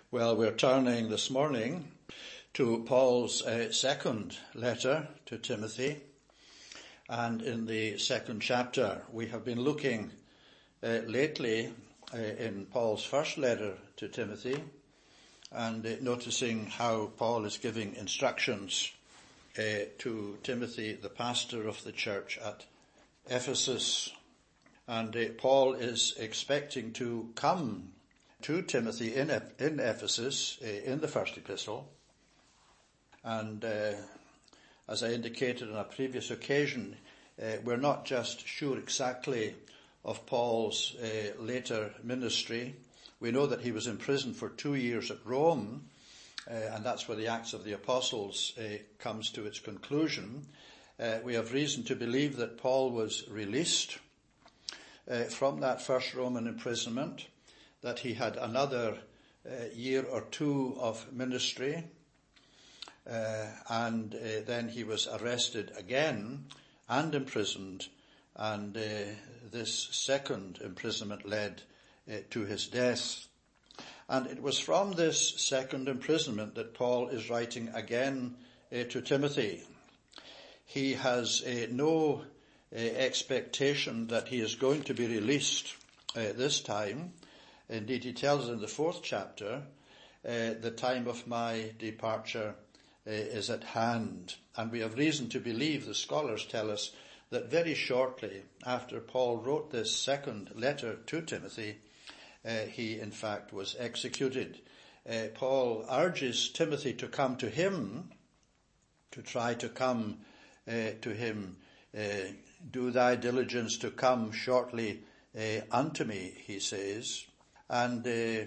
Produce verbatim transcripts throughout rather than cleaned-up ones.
Well, we're turning this morning to Paul's uh, second letter to Timothy. And in the second chapter, we have been looking uh, lately uh, in Paul's first letter to Timothy and uh, noticing how Paul is giving instructions uh, to Timothy, the pastor of the church at Ephesus. And uh, Paul is expecting to come to Timothy in, in Ephesus, uh, in the first epistle. And uh, as I indicated on a previous occasion, uh, we're not just sure exactly of Paul's uh, later ministry. We know that he was imprisoned for two years at Rome, uh, and that's where the Acts of the Apostles uh, comes to its conclusion. Uh, we have reason to believe that Paul was released uh, from that first Roman imprisonment, that he had another uh, year or two of ministry, uh, and uh, then he was arrested again and imprisoned, and uh, this second imprisonment led uh, to his death. And it was from this second imprisonment that Paul is writing again uh, to Timothy. He has uh, no uh, expectation that he is going to be released uh, this time. Indeed, he tells us in the fourth chapter, uh, the time of my departure uh, is at hand. And we have reason to believe, the scholars tell us, that very shortly after Paul wrote this second letter to Timothy, uh, he in fact was executed. Uh, Paul urges Timothy to come to him, to try to come uh, to him. Uh, Do thy diligence to come shortly uh, unto me, he says. And uh,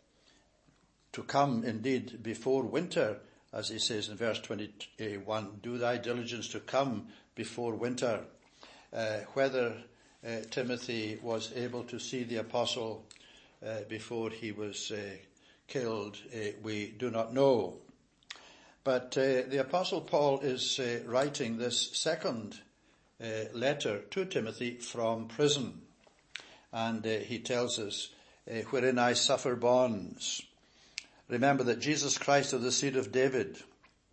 to come indeed before winter, as he says in verse twenty-one, do thy diligence to come before winter. Uh, whether uh, Timothy was able to see the apostle uh, before he was uh, killed, uh, we do not know. But uh, the apostle Paul is uh, writing this second uh, letter to Timothy from prison. And uh, he tells us, Uh, wherein I suffer bonds. Remember that Jesus Christ of the seed of David,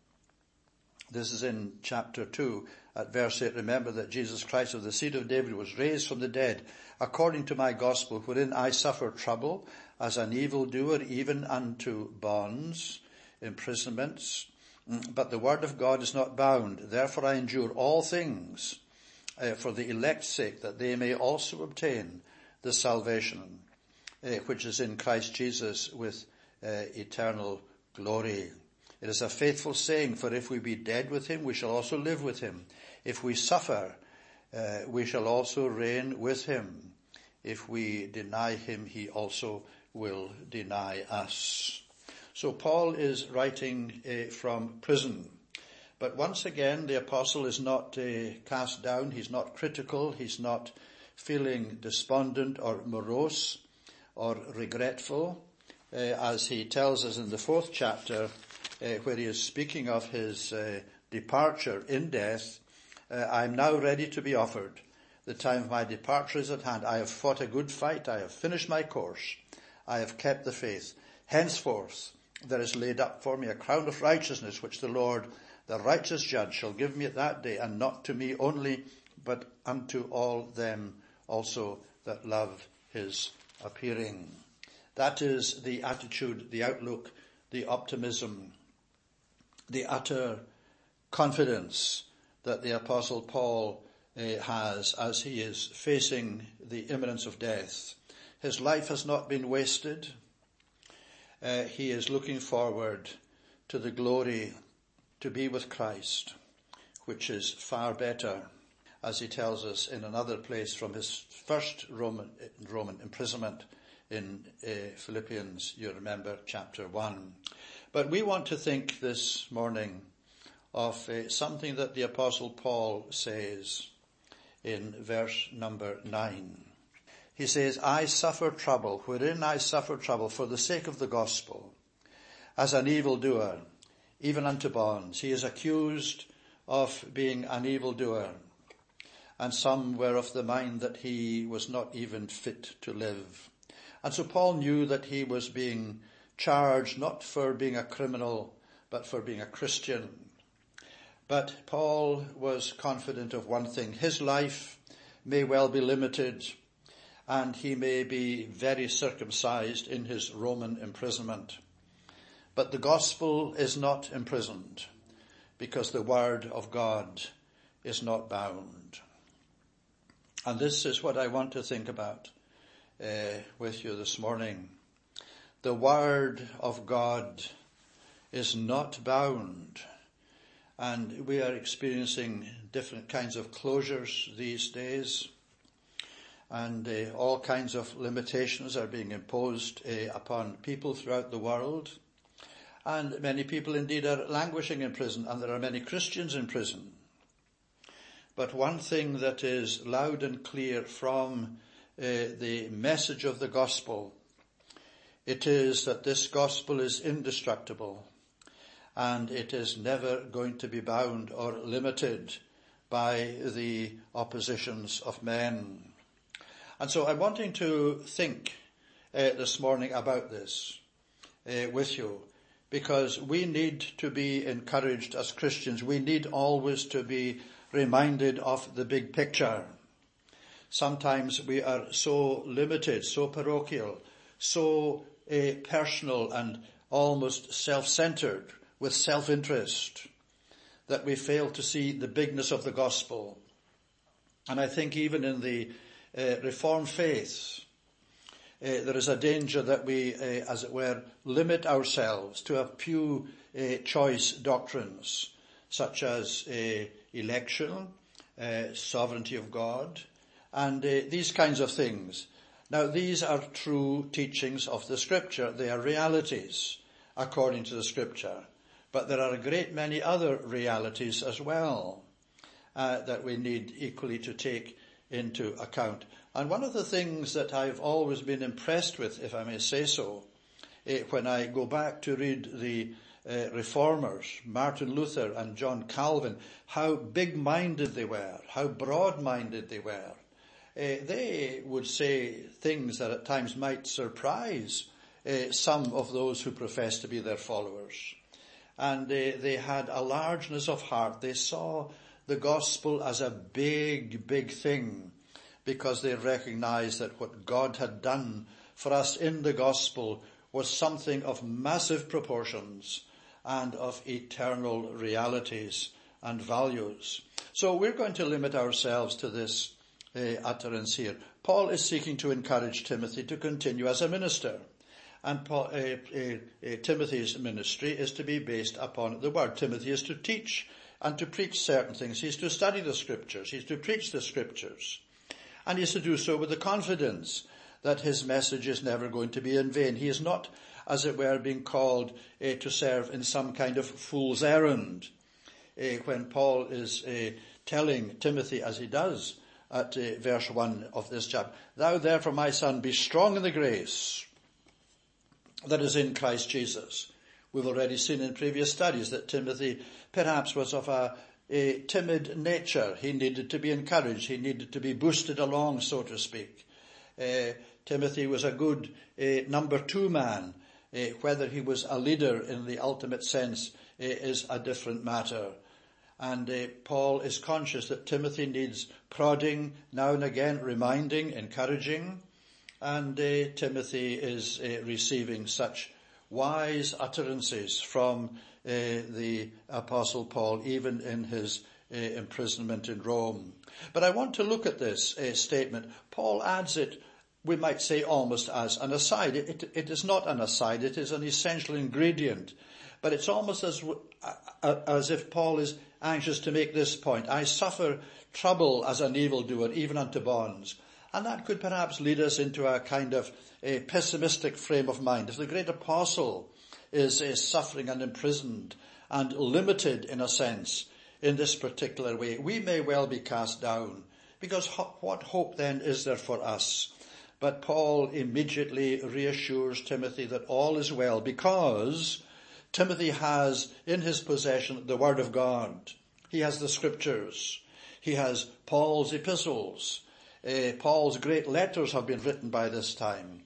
this is in chapter two at verse eight, remember that Jesus Christ of the seed of David was raised from the dead according to my gospel, wherein I suffer trouble as an evildoer, even unto bonds, imprisonments. But the word of God is not bound. Therefore I endure all things uh, for the elect's sake, that they may also obtain the salvation Uh, which is in Christ Jesus with uh, eternal glory. It is a faithful saying, for if we be dead with him, we shall also live with him. If we suffer, uh, we shall also reign with him. If we deny him, he also will deny us. So Paul is writing uh, from prison. But once again, the apostle is not uh, cast down. He's not critical. He's not feeling despondent or morose or regretful, uh, as he tells us in the fourth chapter, uh, where he is speaking of his uh, departure in death. uh, I am now ready to be offered. The time of my departure is at hand. I have fought a good fight. I have finished my course. I have kept the faith. Henceforth there is laid up for me a crown of righteousness, which the Lord, the righteous judge, shall give me at that day, and not to me only, but unto all them also that love his appearing. That is the attitude, the outlook, the optimism, the utter confidence that the apostle Paul uh, has as he is facing the imminence of death. His life has not been wasted. Uh, he is looking forward to the glory to be with Christ, which is far better, as he tells us in another place from his first Roman, Roman imprisonment in uh, Philippians, you remember, chapter one. But we want to think this morning of uh, something that the apostle Paul says in verse number nine. He says, I suffer trouble, wherein I suffer trouble for the sake of the gospel, as an evildoer, even unto bonds. He is accused of being an evildoer. And some were of the mind that he was not even fit to live. And so Paul knew that he was being charged not for being a criminal, but for being a Christian. But Paul was confident of one thing. His life may well be limited, and he may be very circumcised in his Roman imprisonment. But the gospel is not imprisoned, because the word of God is not bound. And this is what I want to think about uh, with you this morning. The word of God is not bound. And we are experiencing different kinds of closures these days. And uh, all kinds of limitations are being imposed uh, upon people throughout the world. And many people indeed are languishing in prison, and there are many Christians in prison. But one thing that is loud and clear from uh, the message of the gospel, it is that this gospel is indestructible, and it is never going to be bound or limited by the oppositions of men. And so I'm wanting to think uh, this morning about this uh, with you, because we need to be encouraged as Christians. We need always to be reminded of the big picture. Sometimes we are so limited, so parochial, so uh, personal and almost self-centered with self-interest that we fail to see the bigness of the gospel. And I think even in the uh, Reformed faith, uh, there is a danger that we, uh, as it were, limit ourselves to a few uh, choice doctrines, such as uh, election, uh, sovereignty of God, and uh, these kinds of things. Now, these are true teachings of the Scripture. They are realities according to the Scripture. But there are a great many other realities as well uh, that we need equally to take into account. And one of the things that I've always been impressed with, if I may say so, uh, when I go back to read the uh, Reformers, Martin Luther and John Calvin, how big-minded they were, how broad-minded they were. Uh, they would say things that at times might surprise uh, some of those who profess to be their followers. And they, they had a largeness of heart. They saw the gospel as a big, big thing, because they recognized that what God had done for us in the gospel was something of massive proportions and of eternal realities and values. So we're going to limit ourselves to this uh, utterance here. Paul is seeking to encourage Timothy to continue as a minister. And Paul, uh, uh, uh, Timothy's ministry is to be based upon the word. Timothy is to teach and to preach certain things. He's to study the Scriptures. He's to preach the Scriptures. And he's to do so with the confidence that his message is never going to be in vain. He is not, as it were, being called uh, to serve in some kind of fool's errand. Uh, when Paul is uh, telling Timothy, as he does at uh, verse one of this chapter, "Thou therefore, my son, be strong in the grace that is in Christ Jesus." We've already seen in previous studies that Timothy perhaps was of a, a timid nature. He needed to be encouraged. He needed to be boosted along, so to speak. Uh, Timothy was a good uh, number two man. Uh, whether he was a leader in the ultimate sense uh, is a different matter. And uh, Paul is conscious that Timothy needs prodding now and again, reminding, encouraging. And uh, Timothy is uh, receiving such wise utterances from uh, the Apostle Paul, even in his uh, imprisonment in Rome. But I want to look at this uh, statement. Paul adds it, we might say, almost as an aside. It, it, it is not an aside, it is an essential ingredient. But it's almost as, uh, as if Paul is anxious to make this point. I suffer trouble as an evildoer, even unto bonds. And that could perhaps lead us into a kind of a pessimistic frame of mind. If the great apostle is, is suffering and imprisoned and limited in a sense in this particular way, we may well be cast down, because ho- what hope then is there for us? But Paul immediately reassures Timothy that all is well, because Timothy has in his possession the Word of God. He has the Scriptures. He has Paul's epistles. Uh, Paul's great letters have been written by this time.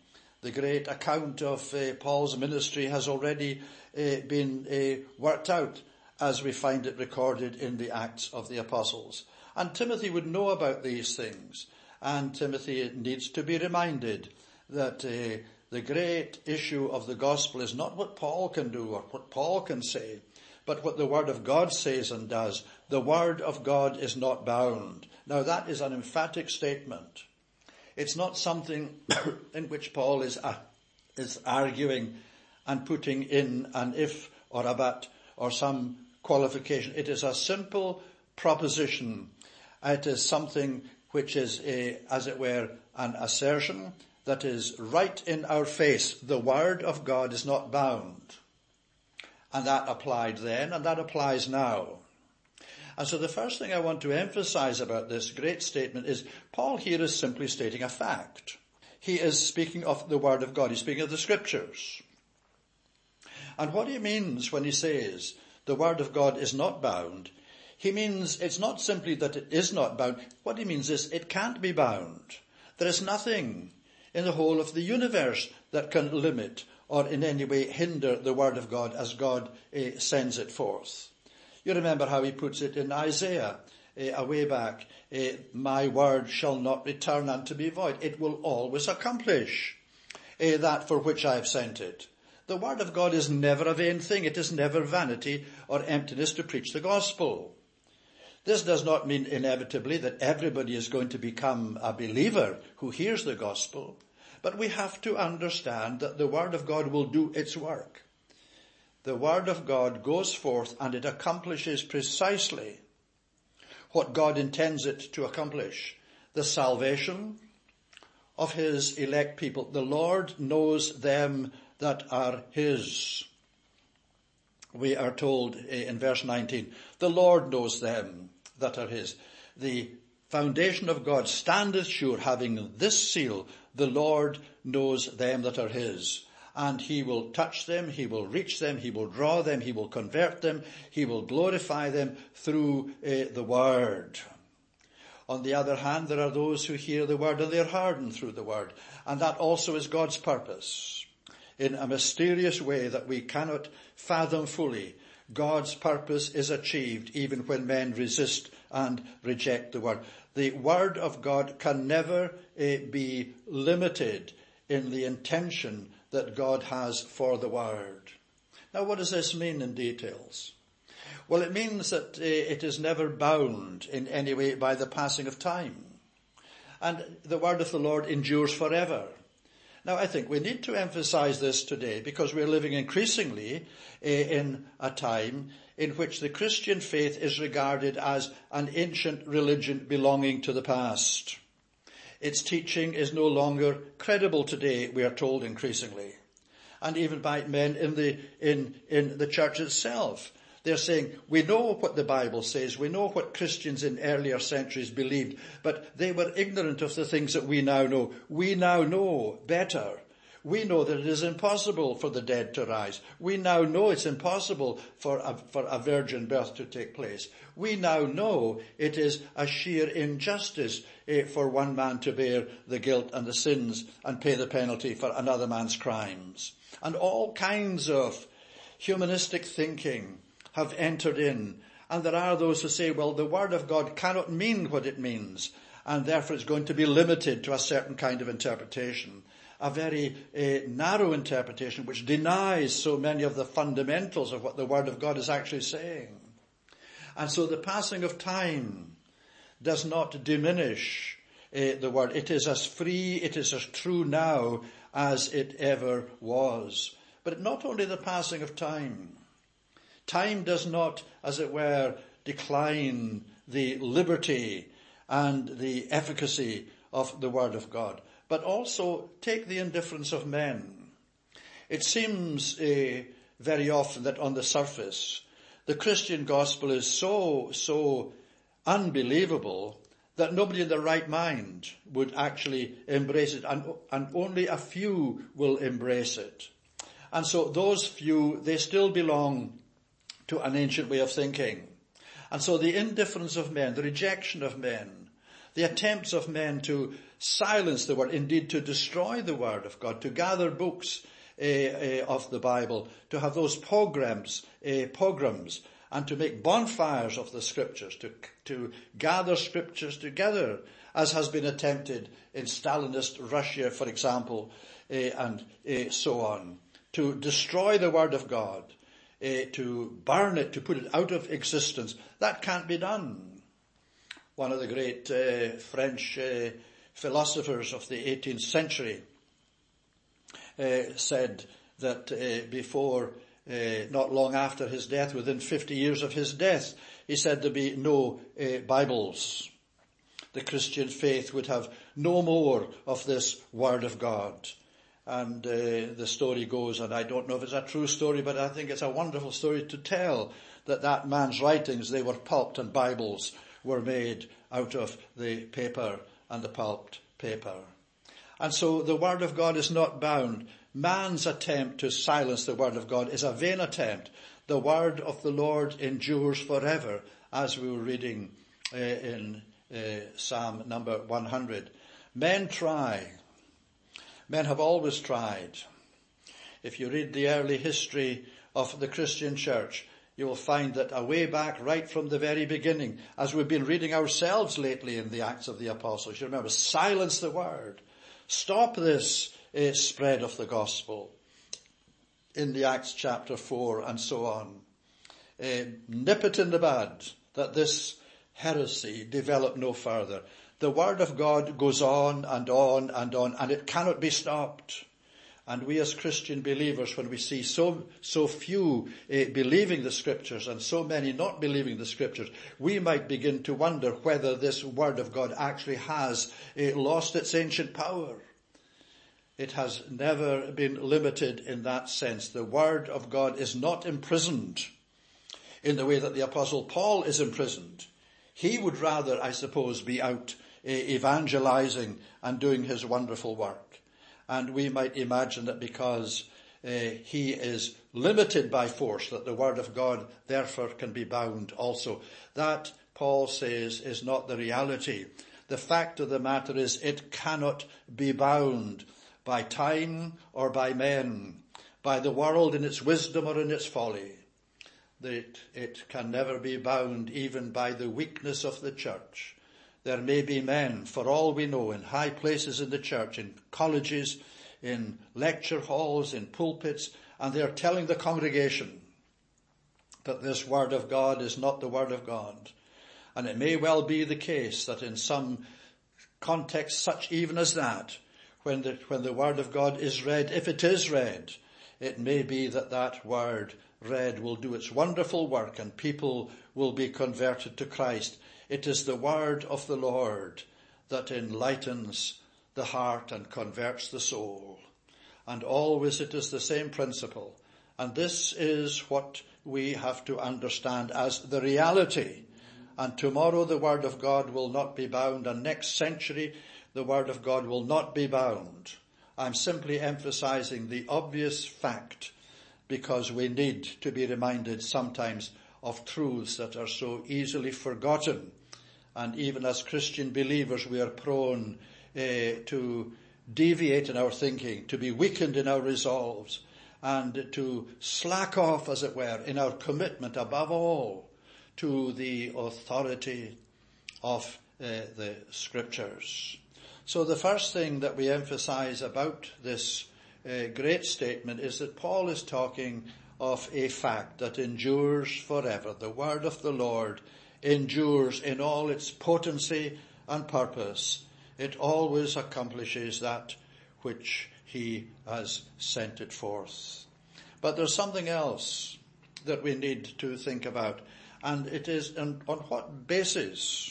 The great account of uh, Paul's ministry has already uh, been uh, worked out as we find it recorded in the Acts of the Apostles. And Timothy would know about these things. And Timothy needs to be reminded that uh, the great issue of the gospel is not what Paul can do or what Paul can say, but what the Word of God says and does. The Word of God is not bound. Now that is an emphatic statement. It's not something in which Paul is uh, is arguing and putting in an if or a but or some qualification. It is a simple proposition. It is something which is, a, as it were, an assertion that is right in our face. The Word of God is not bound. And that applied then, and that applies now. And so the first thing I want to emphasize about this great statement is Paul here is simply stating a fact. He is speaking of the Word of God. He's speaking of the Scriptures. And what he means when he says the Word of God is not bound, he means it's not simply that it is not bound. What he means is it can't be bound. There is nothing in the whole of the universe that can limit or in any way hinder the Word of God as God uh, sends it forth. You remember how he puts it in Isaiah, uh, a way back, uh, my word shall not return unto me void. It will always accomplish uh, that for which I have sent it. The Word of God is never a vain thing. It is never vanity or emptiness to preach the gospel. This does not mean inevitably that everybody is going to become a believer who hears the gospel, but we have to understand that the Word of God will do its work. The Word of God goes forth and it accomplishes precisely what God intends it to accomplish. The salvation of his elect people. The Lord knows them that are his. We are told in verse nineteen, the Lord knows them that are his. The foundation of God standeth sure, having this seal, the Lord knows them that are his. And he will touch them, he will reach them, he will draw them, he will convert them, he will glorify them through uh, the Word. On the other hand, there are those who hear the Word and they are hardened through the Word. And that also is God's purpose. In a mysterious way that we cannot fathom fully, God's purpose is achieved even when men resist and reject the Word. The Word of God can never uh, be limited in the intention that God has for the Word. Now, what does this mean in details? Well, it means that uh, it is never bound in any way by the passing of time. And the Word of the Lord endures forever. Now, I think we need to emphasize this today because we're living increasingly uh, in a time in which the Christian faith is regarded as an ancient religion belonging to the past. Its teaching is no longer credible today, we are told increasingly. And even by men in the, in, in the church itself. They're saying, we know what the Bible says, we know what Christians in earlier centuries believed, but they were ignorant of the things that we now know. We now know better. We know that it is impossible for the dead to rise. We now know it's impossible for a, for a virgin birth to take place. We now know it is a sheer injustice eh, for one man to bear the guilt and the sins and pay the penalty for another man's crimes. And all kinds of humanistic thinking have entered in. And there are those who say, well, the Word of God cannot mean what it means, and therefore it's going to be limited to a certain kind of interpretation. A very uh, narrow interpretation which denies so many of the fundamentals of what the Word of God is actually saying. And so the passing of time does not diminish uh, the Word. It is as free, it is as true now as it ever was. But not only the passing of time. Time does not, as it were, decline the liberty and the efficacy of the Word of God, but also take the indifference of men. It seems uh, very often that on the surface, the Christian gospel is so, so unbelievable that nobody in their right mind would actually embrace it, and, and only a few will embrace it. And so those few, they still belong to an ancient way of thinking. And so the indifference of men, the rejection of men, the attempts of men to silence the word, indeed to destroy the word of God, to gather books uh, uh, of the Bible, to have those pogroms, uh, pogroms, and to make bonfires of the scriptures, to, to gather scriptures together, as has been attempted in Stalinist Russia, for example, uh, and uh, so on. To destroy the word of God, uh, to burn it, to put it out of existence. That can't be done. One of the great uh, French uh, philosophers of the eighteenth century uh, said that uh, before, uh, not long after his death, within fifty years of his death, he said there'd be no uh, Bibles. The Christian faith would have no more of this word of God. And uh, the story goes, and I don't know if it's a true story, but I think it's a wonderful story to tell, that that man's writings, they were pulped, and Bibles were made out of the paper and the pulped paper. And so the word of God is not bound. Man's attempt to silence the word of God is a vain attempt. The word of the Lord endures forever, as we were reading uh, in uh, Psalm number one hundred. Men try. Men have always tried. If you read the early history of the Christian church, you will find that away back right from the very beginning, as we've been reading ourselves lately in the Acts of the Apostles, you remember, silence the word. Stop this uh, spread of the gospel in the Acts chapter four and so on. Uh, nip it in the bud, that this heresy develop no further. The word of God goes on and on and on, and it cannot be stopped. And we as Christian believers, when we see so so few uh, believing the scriptures and so many not believing the scriptures, we might begin to wonder whether this word of God actually has uh, lost its ancient power. It has never been limited in that sense. The word of God is not imprisoned in the way that the Apostle Paul is imprisoned. He would rather, I suppose, be out uh, evangelizing and doing his wonderful work. And we might imagine that because uh, he is limited by force, that the word of God therefore can be bound also. That, Paul says, is not the reality. The fact of the matter is it cannot be bound by time or by men, by the world in its wisdom or in its folly. That it can never be bound even by the weakness of the church. There may be men, for all we know, in high places in the church, in colleges, in lecture halls, in pulpits, and they are telling the congregation that this word of God is not the word of God. And it may well be the case that in some context such even as that, when the, when the word of God is read, if it is read, it may be that that word read will do its wonderful work and people will be converted to Christ. It is the word of the Lord that enlightens the heart and converts the soul. And always it is the same principle. And this is what we have to understand as the reality. And tomorrow the word of God will not be bound, and next century the word of God will not be bound. I'm simply emphasizing the obvious fact, because we need to be reminded sometimes of truths that are so easily forgotten. And even as Christian believers, we are prone uh, to deviate in our thinking, to be weakened in our resolves, and to slack off, as it were, in our commitment above all to the authority of uh, the scriptures. So the first thing that we emphasize about this uh, great statement is that Paul is talking of a fact that endures forever. The word of the Lord endures in all its potency and purpose. It always accomplishes that which he has sent it forth. But there's something else that we need to think about, and it is on, on what basis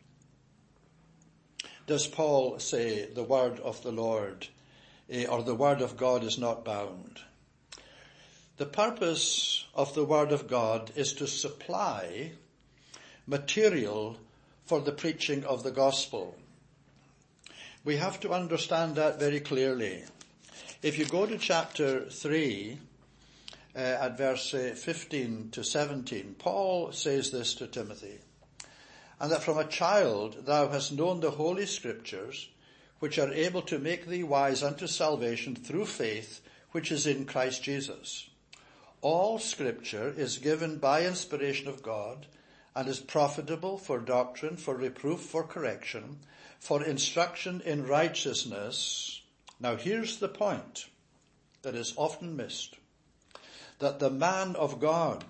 does Paul say the word of the Lord eh, or the word of God is not bound? The purpose of the word of God is to supply material for the preaching of the gospel. We have to understand that very clearly. If you go to chapter three, uh, at verse uh, fifteen to seventeen, Paul says this to Timothy: "And that from a child thou hast known the holy scriptures, which are able to make thee wise unto salvation through faith, which is in Christ Jesus. All Scripture is given by inspiration of God, and is profitable for doctrine, for reproof, for correction, for instruction in righteousness. Now here's the point that is often missed, that the man of God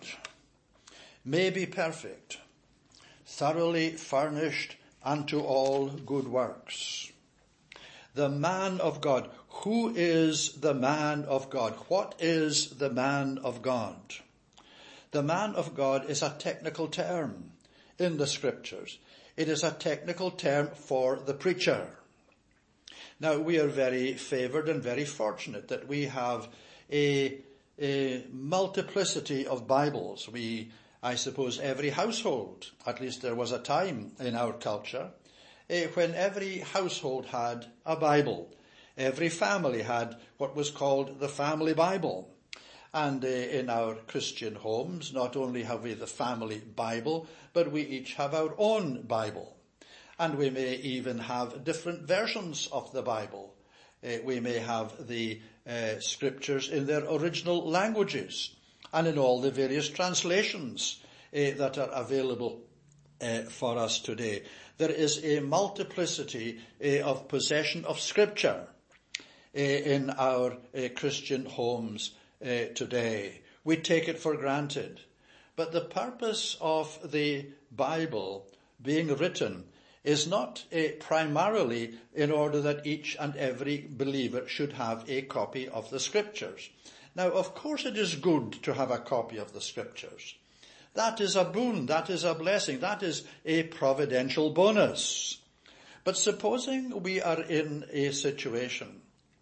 may be perfect, thoroughly furnished unto all good works. The man of God. Who is the man of God? What is the man of God? The man of God is a technical term in the Scriptures. It is a technical term for the preacher. Now, we are very favoured and very fortunate that we have a, a multiplicity of Bibles. We, I suppose, every household, at least there was a time in our culture, eh, when every household had a Bible. Every family had what was called the family Bible. And uh, in our Christian homes, not only have we the family Bible, but we each have our own Bible. And we may even have different versions of the Bible. Uh, we may have the uh, scriptures in their original languages and in all the various translations uh, that are available uh, for us today. There is a multiplicity uh, of possession of Scripture uh, in our uh, Christian homes uh, today. We take it for granted. But the purpose of the Bible being written is not uh, primarily in order that each and every believer should have a copy of the Scriptures. Now, of course it is good to have a copy of the Scriptures. That is a boon, that is a blessing, that is a providential bonus. But supposing we are in a situation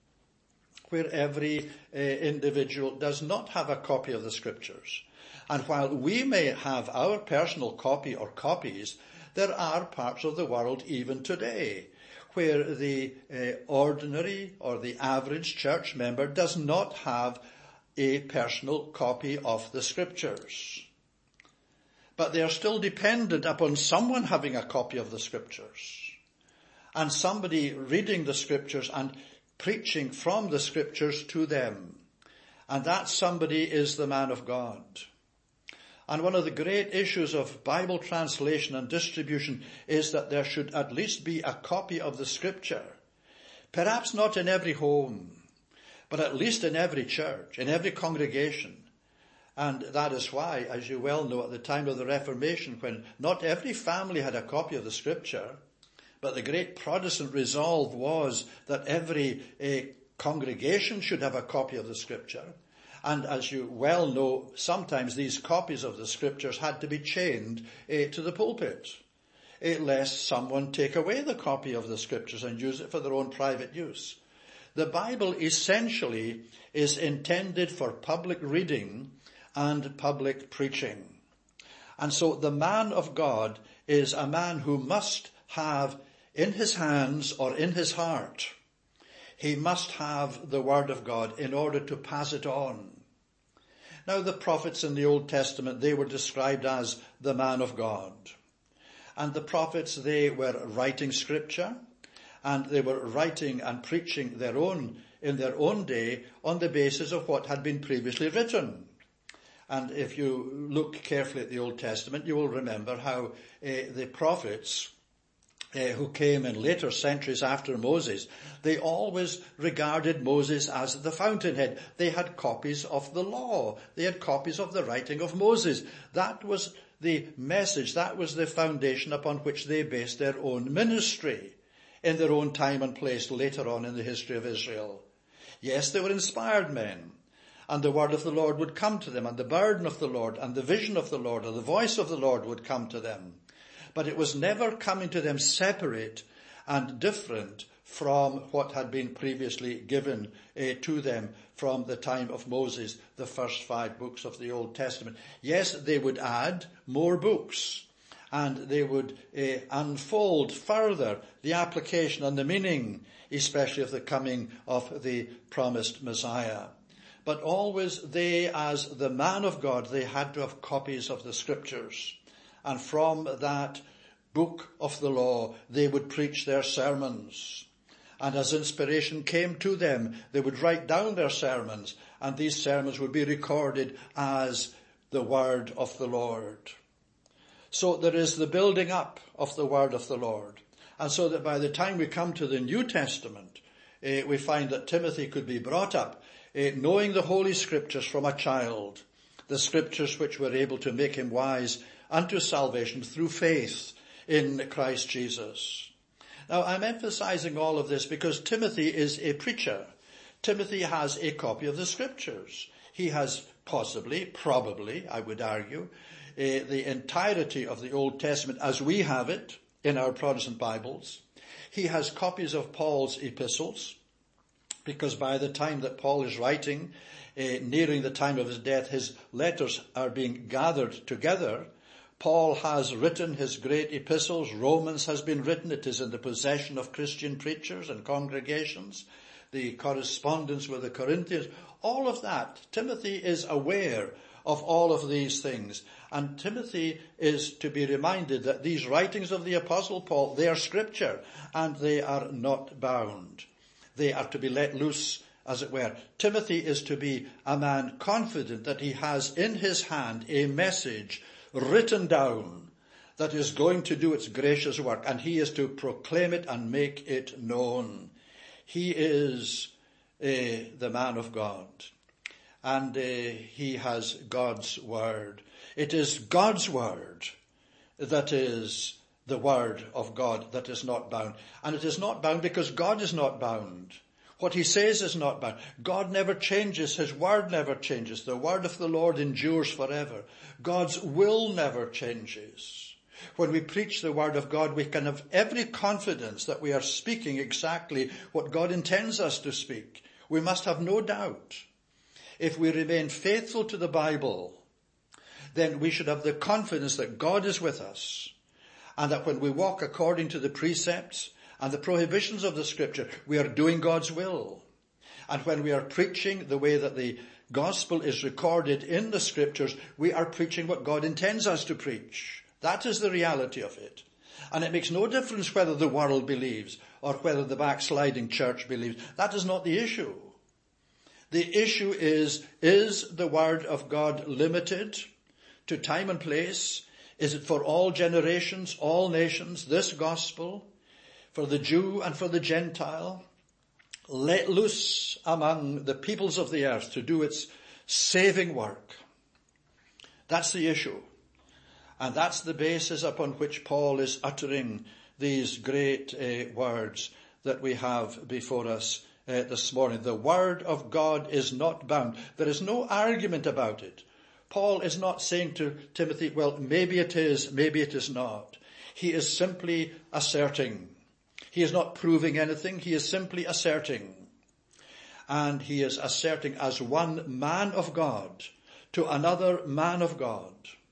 where every uh, individual does not have a copy of the Scriptures, and while we may have our personal copy or copies, there are parts of the world even today where the uh, ordinary or the average church member does not have a personal copy of the Scriptures. But they are still dependent upon someone having a copy of the Scriptures and somebody reading the Scriptures and preaching from the Scriptures to them. And that somebody is the man of God. And one of the great issues of Bible translation and distribution is that there should at least be a copy of the Scripture. Perhaps not in every home, but at least in every church, in every congregation. And that is why, as you well know, at the time of the Reformation, when not every family had a copy of the Scripture, but the great Protestant resolve was that every uh, congregation should have a copy of the Scripture. And as you well know, sometimes these copies of the Scriptures had to be chained uh, to the pulpit, uh, lest someone take away the copy of the Scriptures and use it for their own private use. The Bible essentially is intended for public reading and public preaching. And so the man of God is a man who must have in his hands or in his heart, he must have the Word of God in order to pass it on. Now the prophets in the Old Testament, they were described as the man of God. And the prophets, they were writing Scripture, and they were writing and preaching their own, in their own day, on the basis of what had been previously written. And if you look carefully at the Old Testament, you will remember how uh, the prophets uh, who came in later centuries after Moses, they always regarded Moses as the fountainhead. They had copies of the law. They had copies of the writing of Moses. That was the message. That was the foundation upon which they based their own ministry in their own time and place later on in the history of Israel. Yes, they were inspired men. And the word of the Lord would come to them, and the burden of the Lord, and the vision of the Lord, or the voice of the Lord would come to them. But it was never coming to them separate and different from what had been previously given uh, to them from the time of Moses, the first five books of the Old Testament. Yes, they would add more books, and they would uh, unfold further the application and the meaning, especially of the coming of the promised Messiah. But always they, as the man of God, they had to have copies of the Scriptures. And from that book of the law, they would preach their sermons. And as inspiration came to them, they would write down their sermons, and these sermons would be recorded as the word of the Lord. So there is the building up of the word of the Lord. And so that by the time we come to the New Testament, uh, we find that Timothy could be brought up uh, knowing the Holy Scriptures from a child, the Scriptures which were able to make him wise unto salvation through faith in Christ Jesus. Now, I'm emphasizing all of this because Timothy is a preacher. Timothy has a copy of the Scriptures. He has possibly, probably, I would argue, uh, the entirety of the Old Testament as we have it in our Protestant Bibles. He has copies of Paul's epistles, because by the time that Paul is writing, uh, nearing the time of his death, his letters are being gathered together. Paul has written his great epistles. Romans has been written. It is in the possession of Christian preachers and congregations. The correspondence with the Corinthians, all of that. Timothy is aware of all of these things. And Timothy is to be reminded that these writings of the Apostle Paul, they are Scripture, and they are not bound. They are to be let loose, as it were. Timothy is to be a man confident that he has in his hand a message written down that is going to do its gracious work, and he is to proclaim it and make it known. He is uh, the man of God, and uh, he has God's word. It is God's word that is the word of God that is not bound. And it is not bound because God is not bound. What he says is not bound. God never changes. His word never changes. The word of the Lord endures forever. God's will never changes. When we preach the word of God, we can have every confidence that we are speaking exactly what God intends us to speak. We must have no doubt. If we remain faithful to the Bible, then we should have the confidence that God is with us, and that when we walk according to the precepts and the prohibitions of the Scripture, we are doing God's will. And when we are preaching the way that the gospel is recorded in the Scriptures, we are preaching what God intends us to preach. That is the reality of it. And it makes no difference whether the world believes or whether the backsliding church believes. That is not the issue. The issue is, is the word of God limited to time and place? Is it for all generations, all nations, this gospel, for the Jew and for the Gentile, let loose among the peoples of the earth to do its saving work? That's the issue. And that's the basis upon which Paul is uttering these great uh, words that we have before us uh, this morning. The word of God is not bound. There is no argument about it. Paul is not saying to Timothy, well, maybe it is, maybe it is not. He is simply asserting. He is not proving anything. He is simply asserting. And he is asserting as one man of God to another man of God.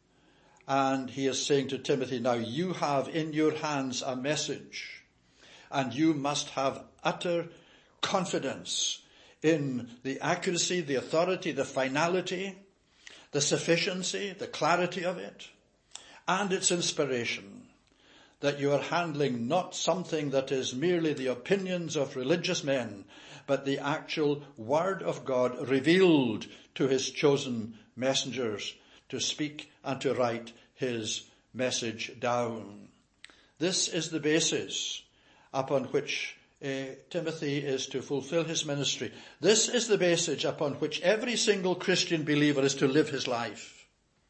And he is saying to Timothy, now you have in your hands a message, and you must have utter confidence in the accuracy, the authority, the finality, the sufficiency, the clarity of it, and its inspiration, that you are handling not something that is merely the opinions of religious men, but the actual word of God revealed to his chosen messengers to speak and to write his message down. This is the basis upon which uh, Timothy is to fulfill his ministry. This is the basis upon which every single Christian believer is to live his life.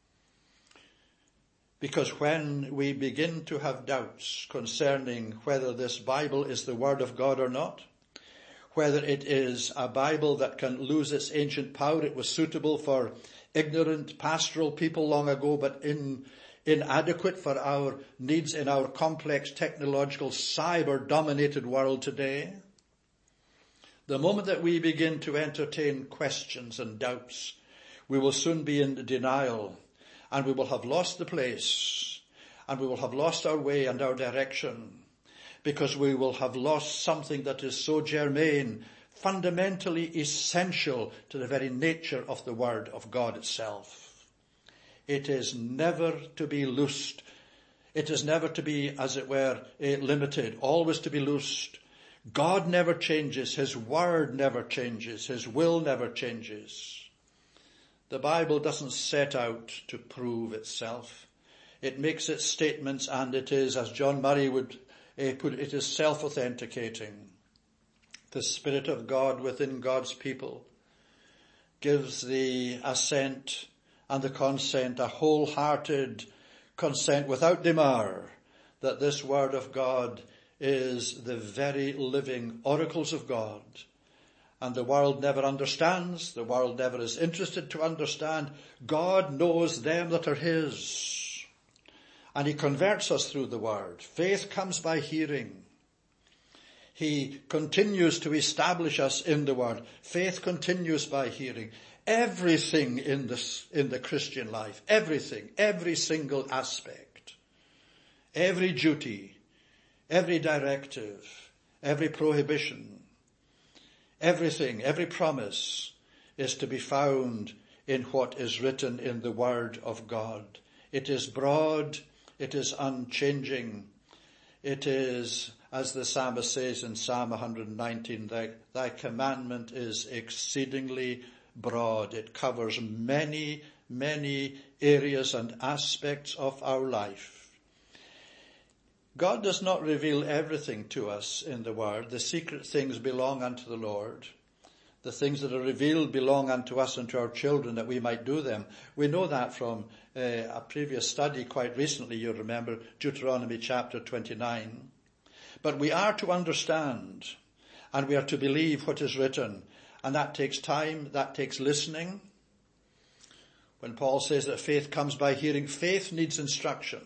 Because when we begin to have doubts concerning whether this Bible is the Word of God or not, whether it is a Bible that can lose its ancient power, it was suitable for ignorant pastoral people long ago, but in, inadequate for our needs in our complex technological cyber-dominated world today. The moment that we begin to entertain questions and doubts, we will soon be in denial, and we will have lost the place, and we will have lost our way and our direction, because we will have lost something that is so germane, fundamentally essential to the very nature of the Word of God itself. It is never to be loosed. It is never to be, as it were, limited, always to be loosed. God never changes. His word never changes. His will never changes. The Bible doesn't set out to prove itself. It makes its statements, and it is, as John Murray would uh, put it, it is self-authenticating. The Spirit of God within God's people gives the assent and the consent, a wholehearted consent without demur, that this word of God is the very living oracles of God. And the world never understands, the world never is interested to understand. God knows them that are his. And he converts us through the word. Faith comes by hearing. He continues to establish us in the word. Faith continues by hearing. Everything in this, in the Christian life, everything, every single aspect, every duty, every directive, every prohibition, everything, every promise is to be found in what is written in the word of God. It is broad, it is unchanging, it is, as the psalmist says in Psalm one nineteen, thy, thy commandment is exceedingly broad. It covers many, many areas and aspects of our life. God does not reveal everything to us in the word. The secret things belong unto the Lord. The things that are revealed belong unto us and to our children, that we might do them. We know that from uh, a previous study quite recently, you remember, Deuteronomy chapter twenty-nine. But we are to understand, and we are to believe what is written. And that takes time, that takes listening. When Paul says that faith comes by hearing, faith needs instruction.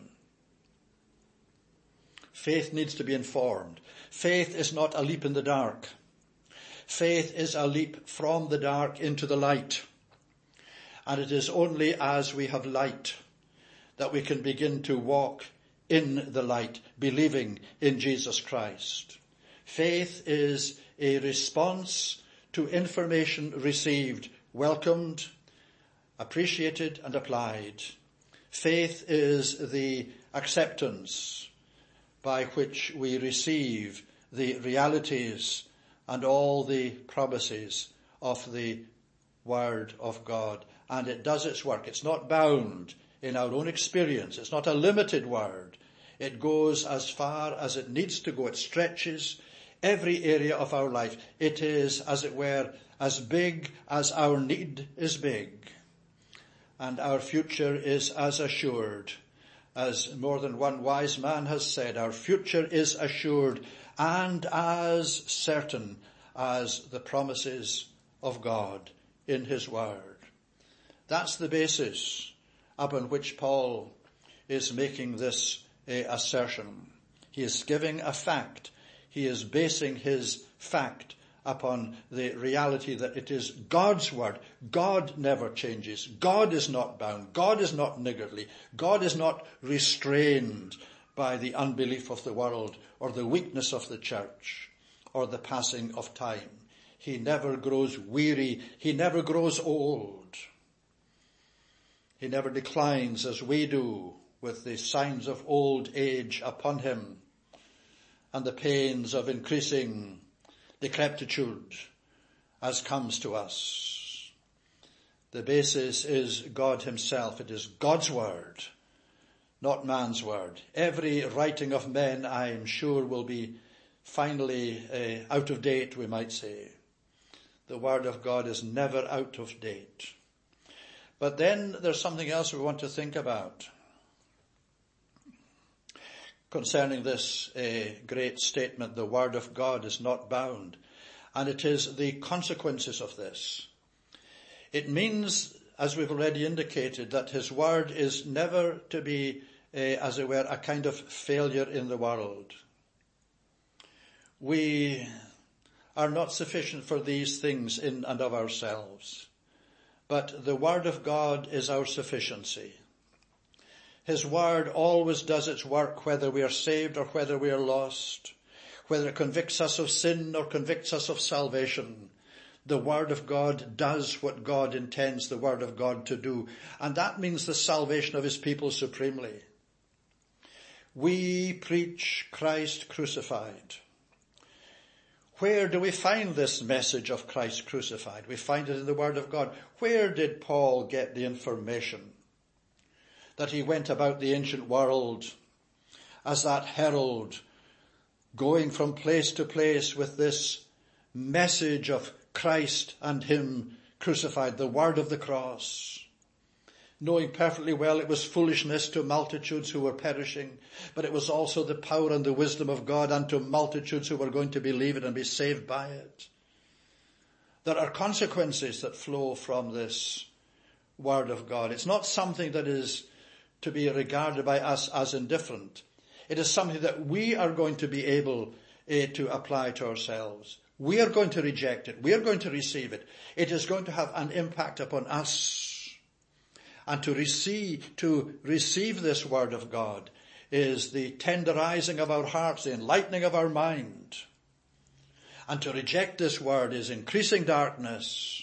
Faith needs to be informed. Faith is not a leap in the dark. Faith is a leap from the dark into the light. And it is only as we have light that we can begin to walk in the light, believing in Jesus Christ. Faith is a response to information received, welcomed, appreciated and applied. Faith is the acceptance by which we receive the realities and all the promises of the Word of God. And it does its work. It's not bound in our own experience. It's not a limited word. It goes as far as it needs to go. It stretches every area of our life. It is, as it were, as big as our need is big. And our future is as assured. As more than one wise man has said, our future is assured and as certain as the promises of God in his word. That's the basis upon which Paul is making this uh, assertion. He is giving a fact. He is basing his fact upon the reality that it is God's word. God never changes. God is not bound. God is not niggardly. God is not restrained by the unbelief of the world or the weakness of the church or the passing of time. He never grows weary. He never grows old. He never declines as we do, with the signs of old age upon him and the pains of increasing decrepitude as comes to us. The basis is God himself. It is God's word, not man's word. Every writing of men, I am sure, will be finally uh, out of date, we might say. The word of God is never out of date. But then there's something else we want to think about concerning this uh, great statement, the word of God is not bound. And it is the consequences of this. It means, as we've already indicated, that his word is never to be, uh, as it were, a kind of failure in the world. We are not sufficient for these things in and of ourselves. But the word of God is our sufficiency. His word always does its work, whether we are saved or whether we are lost, whether it convicts us of sin or convicts us of salvation. The word of God does what God intends the word of God to do. And that means the salvation of his people supremely. We preach Christ crucified. Where do we find this message of Christ crucified? We find it in the Word of God. Where did Paul get the information that he went about the ancient world as that herald, going from place to place with this message of Christ and him crucified, the word of the cross, knowing perfectly well it was foolishness to multitudes who were perishing, but it was also the power and the wisdom of God unto multitudes who were going to believe it and be saved by it. There are consequences that flow from this word of God. It's not something that is to be regarded by us as indifferent. It is something that we are going to be able uh, to apply to ourselves. We are going to reject it. We are going to receive it. It is going to have an impact upon us. And to receive, to receive this word of God is the tenderizing of our hearts, the enlightening of our mind. And to reject this word is increasing darkness.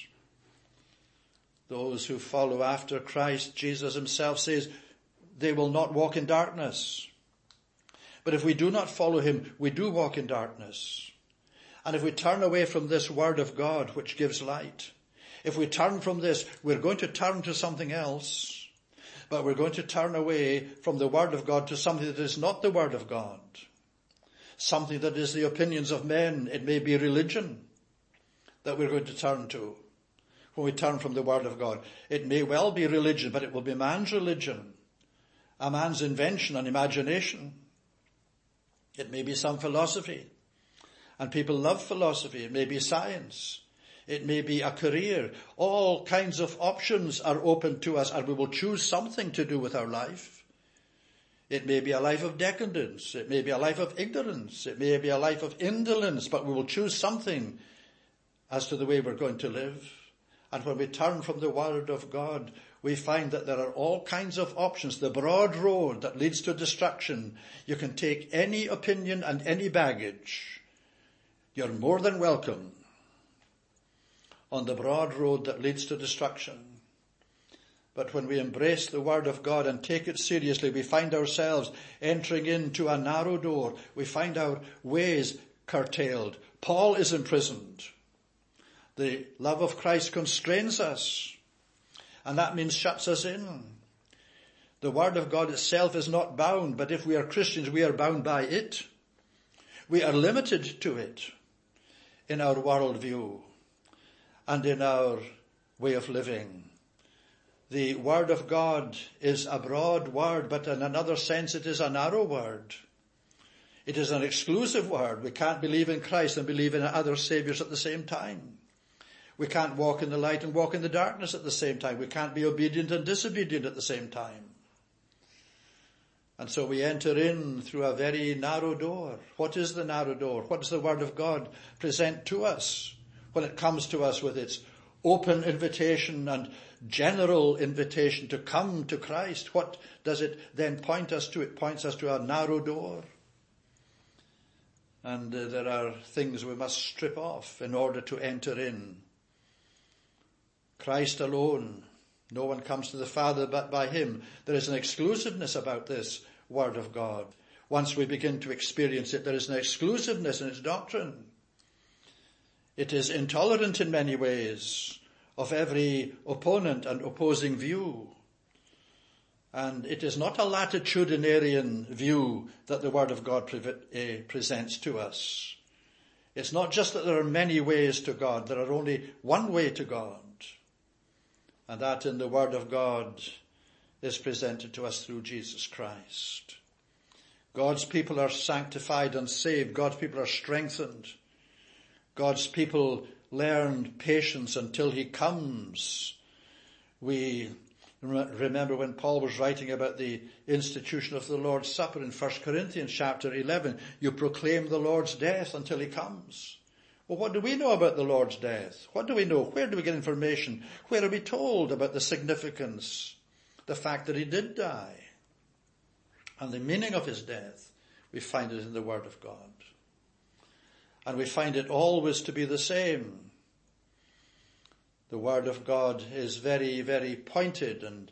Those who follow after Christ, Jesus himself says, they will not walk in darkness. But if we do not follow him, we do walk in darkness. And if we turn away from this word of God, which gives light, if we turn from this, we're going to turn to something else. But we're going to turn away from the word of God to something that is not the word of God. Something that is the opinions of men. It may be religion that we're going to turn to when we turn from the word of God. It may well be religion, but it will be man's religion. A man's invention and imagination. It may be some philosophy. And people love philosophy. It may be science. It may be a career. All kinds of options are open to us, and we will choose something to do with our life. It may be a life of decadence. It may be a life of ignorance. It may be a life of indolence, but we will choose something as to the way we're going to live. And when we turn from the word of God, we find that there are all kinds of options. The broad road that leads to destruction. You can take any opinion and any baggage. You're more than welcome on the broad road that leads to destruction. But when we embrace the word of God and take it seriously, we find ourselves entering into a narrow door. We find our ways curtailed. Paul is imprisoned. The love of Christ constrains us. And that means shuts us in. The word of God itself is not bound, but if we are Christians, we are bound by it. We are limited to it in our worldview and in our way of living. The word of God is a broad word, but in another sense it is a narrow word. It is an exclusive word. We can't believe in Christ and believe in other saviors at the same time. We can't walk in the light and walk in the darkness at the same time. We can't be obedient and disobedient at the same time. And so we enter in through a very narrow door. What is the narrow door? What does the word of God present to us when it comes to us with its open invitation and general invitation to come to Christ? What does it then point us to? It points us to a narrow door. And uh, there are things we must strip off in order to enter in. Christ alone. No one comes to the Father but by him. There is an exclusiveness about this word of God. Once we begin to experience it, there is an exclusiveness in its doctrine. It is intolerant in many ways of every opponent and opposing view. And it is not a latitudinarian view that the word of God pre- uh, presents to us. It's not just that there are many ways to God. There are only one way to God. And that in the word of God is presented to us through Jesus Christ. God's people are sanctified and saved. God's people are strengthened. God's people learn patience until he comes. We remember when Paul was writing about the institution of the Lord's Supper in First Corinthians chapter eleven, you proclaim the Lord's death until he comes. Well, what do we know about the Lord's death? What do we know? Where do we get information? Where are we told about the significance, the fact that he did die? And the meaning of his death, we find it in the Word of God. And we find it always to be the same. The Word of God is very, very pointed, and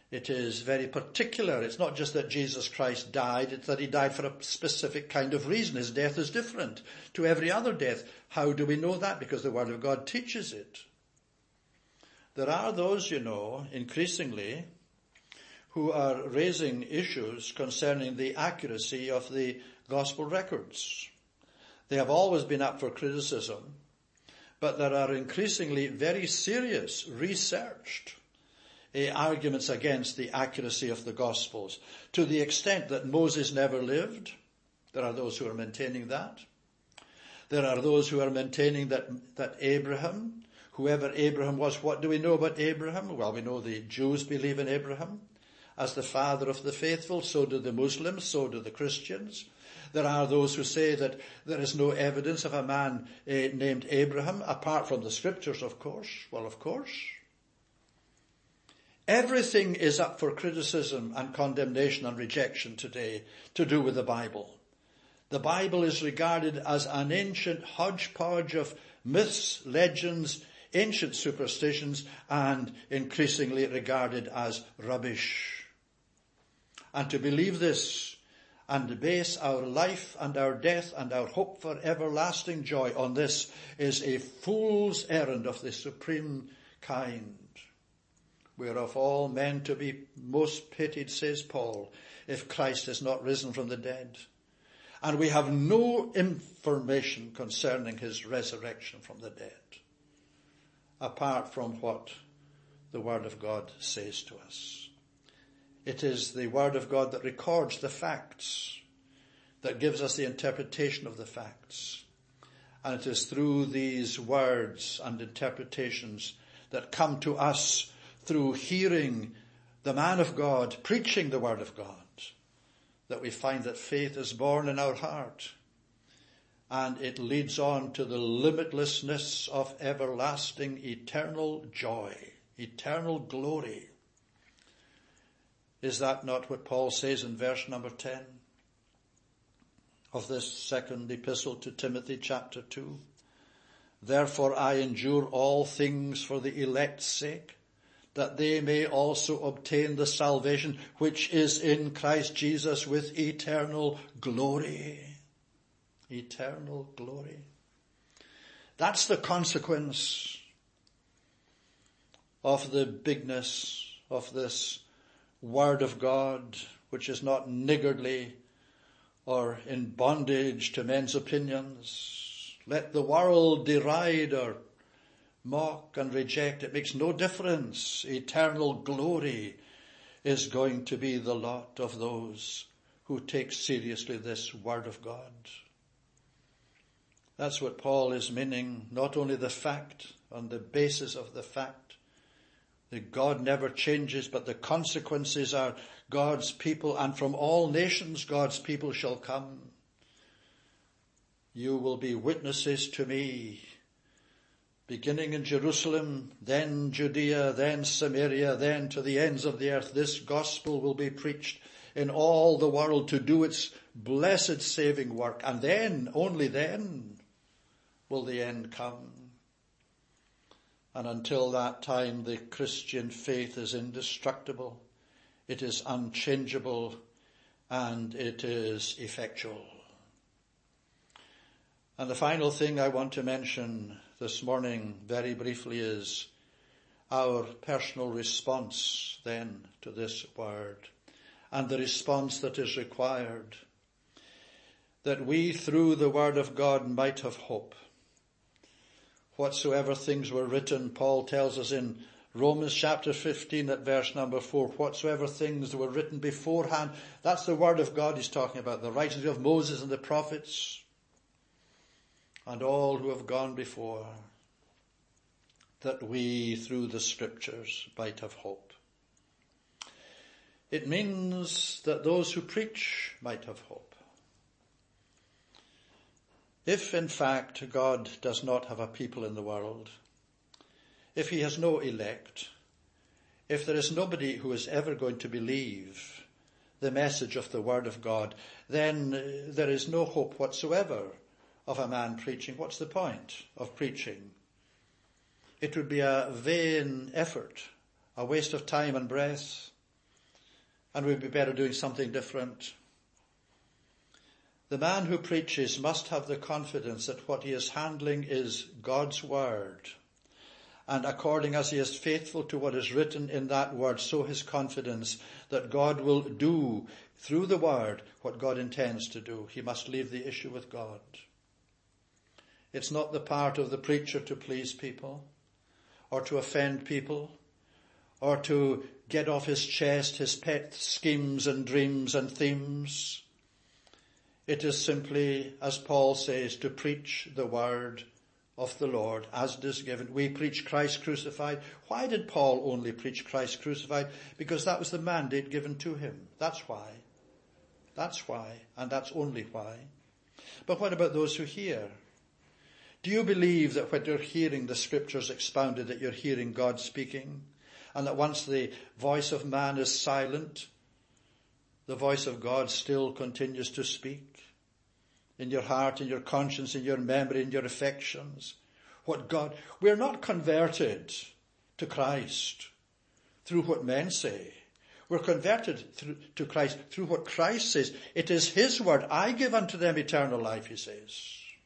It is very particular. It's not just that Jesus Christ died, it's that he died for a specific kind of reason. His death is different to every other death. How do we know that? Because the Word of God teaches it. There are those, you know, increasingly, who are raising issues concerning the accuracy of the gospel records. They have always been up for criticism, but there are increasingly very serious, researched uh, arguments against the accuracy of the Gospels, to the extent that Moses never lived. There are those who are maintaining that. There are those who are maintaining that, that Abraham, whoever Abraham was, what do we know about Abraham? Well, we know the Jews believe in Abraham as the father of the faithful, so do the Muslims, so do the Christians. There are those who say that there is no evidence of a man uh, named Abraham, apart from the scriptures, of course. Well, of course. Everything is up for criticism and condemnation and rejection today to do with the Bible. The Bible is regarded as an ancient hodgepodge of myths, legends, ancient superstitions, and increasingly regarded as rubbish. And to believe this and base our life and our death and our hope for everlasting joy on this is a fool's errand of the supreme kind. We are of all men to be most pitied, says Paul, if Christ is not risen from the dead. And we have no information concerning his resurrection from the dead, apart from what the Word of God says to us. It is the Word of God that records the facts, that gives us the interpretation of the facts. And it is through these words and interpretations that come to us through hearing the man of God preaching the Word of God, that we find that faith is born in our heart, and it leads on to the limitlessness of everlasting, eternal joy, eternal glory. Is that not what Paul says in verse number ten of this second epistle to Timothy, chapter two? Therefore I endure all things for the elect's sake, that they may also obtain the salvation which is in Christ Jesus with eternal glory. Eternal glory. That's the consequence of the bigness of this Word of God, which is not niggardly or in bondage to men's opinions. Let the world deride or mock and reject. It makes no difference. Eternal glory is going to be the lot of those who take seriously this Word of God. That's what Paul is meaning. Not only the fact, on the basis of the fact that God never changes, but the consequences are God's people, and from all nations God's people shall come. You will be witnesses to me, beginning in Jerusalem, then Judea, then Samaria, then to the ends of the earth. This gospel will be preached in all the world to do its blessed saving work. And then, only then, will the end come. And until that time, the Christian faith is indestructible, it is unchangeable, and it is effectual. And the final thing I want to mention this morning very briefly is our personal response then to this word, and the response that is required, that we through the Word of God might have hope. Whatsoever things were written, Paul tells us in Romans chapter fifteen at verse number four, whatsoever things were written beforehand, that's the Word of God he's talking about, the writings of Moses and the prophets, and all who have gone before, that we through the scriptures might have hope. It means that those who preach might have hope. If in fact God does not have a people in the world, if he has no elect, if there is nobody who is ever going to believe the message of the Word of God, then there is no hope whatsoever of a man preaching. What's the point of preaching? It would be a vain effort, a waste of time and breath. and we'd be better doing something different. The man who preaches must have the confidence that what he is handling is God's word. And according as he is faithful to what is written in that word, so his confidence that God will do through the word what God intends to do. He must leave the issue with God. It's not the part of the preacher to please people, or to offend people, or to get off his chest his pet schemes and dreams and themes. It is simply, as Paul says, to preach the word of the Lord as it is given. We preach Christ crucified. Why did Paul only preach Christ crucified? Because that was the mandate given to him. That's why. That's why, and that's only why. But what about those who hear? Do you believe that when you're hearing the scriptures expounded, that you're hearing God speaking? And that once the voice of man is silent, the voice of God still continues to speak? In your heart, in your conscience, in your memory, in your affections. What God, we're not converted to Christ through what men say. We're converted through, to Christ through what Christ says. It is his word. I give unto them eternal life, he says.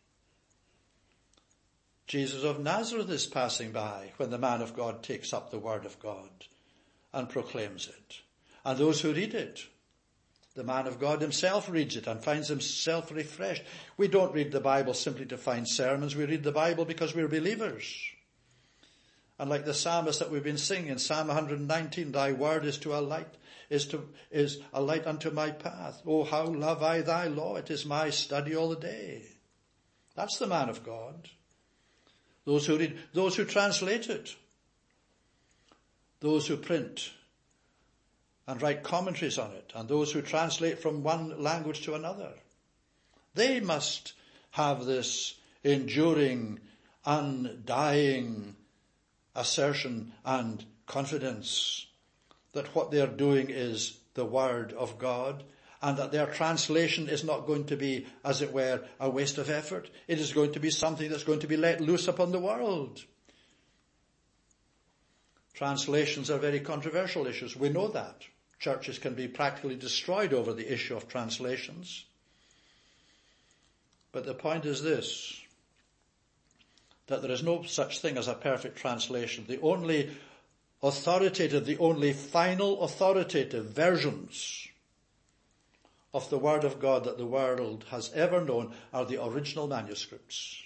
Jesus of Nazareth is passing by when the man of God takes up the word of God and proclaims it. And those who read it, the man of God himself reads it and finds himself refreshed. We don't read the Bible simply to find sermons. We read the Bible because we're believers. And like the psalmist that we've been singing, Psalm one nineteen, thy word is to a light, is to, is a light unto my path. Oh, how love I thy law. It is my study all the day. That's the man of God. Those who read, those who translate it, those who print and write commentaries on it, and those who translate from one language to another. They must have this enduring, undying assertion and confidence that what they're doing is the word of God, and that their translation is not going to be, as it were, a waste of effort. It is going to be something that's going to be let loose upon the world. Translations are very controversial issues. We know that. Churches can be practically destroyed over the issue of translations. But the point is this, that there is no such thing as a perfect translation. The only authoritative, the only final authoritative versions of the Word of God that the world has ever known are the original manuscripts.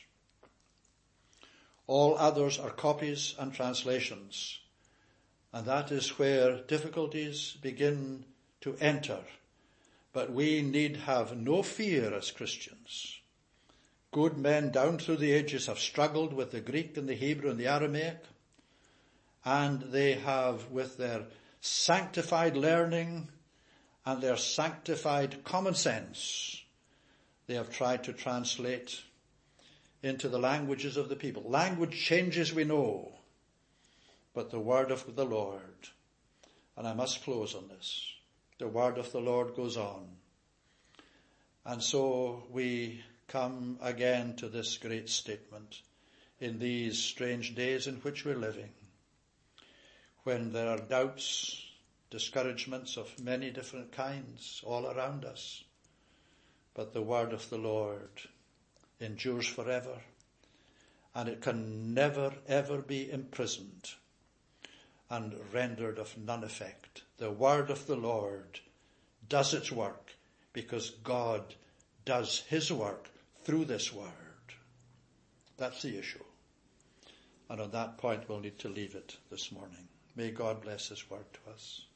All others are copies and translations. And that is where difficulties begin to enter. But we need have no fear as Christians. Good men down through the ages have struggled with the Greek and the Hebrew and the Aramaic. And they have, with their sanctified learning and their sanctified common sense, they have tried to translate into the languages of the people. Language changes, we know. But the word of the Lord, and I must close on this, the word of the Lord goes on. And so we come again to this great statement in these strange days in which we're living, when there are doubts, discouragements of many different kinds all around us. But the word of the Lord endures forever, and it can never, ever be imprisoned and rendered of none effect. The word of the Lord does its work because God does his work through this word. That's the issue. And on that point we'll need to leave it this morning. May God bless his word to us.